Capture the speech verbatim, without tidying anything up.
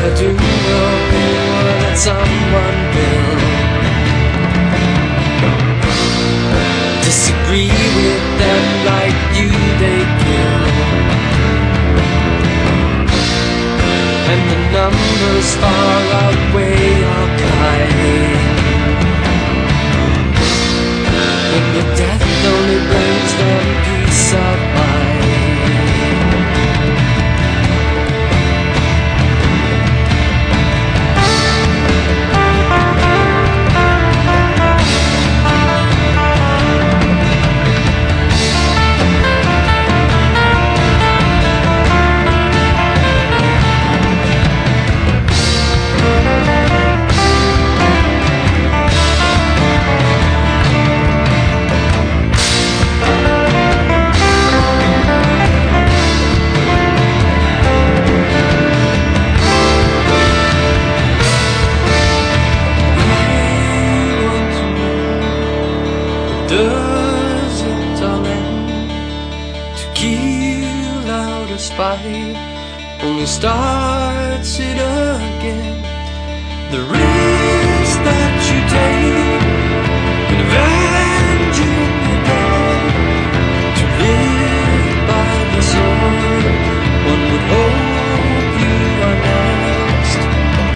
I do know that someone will disagree with them like you they kill. And the numbers far outweigh our kind. And your death only brings them peace of mind. Does it all end to kill out a spite? Only starts it again. The risk that you take,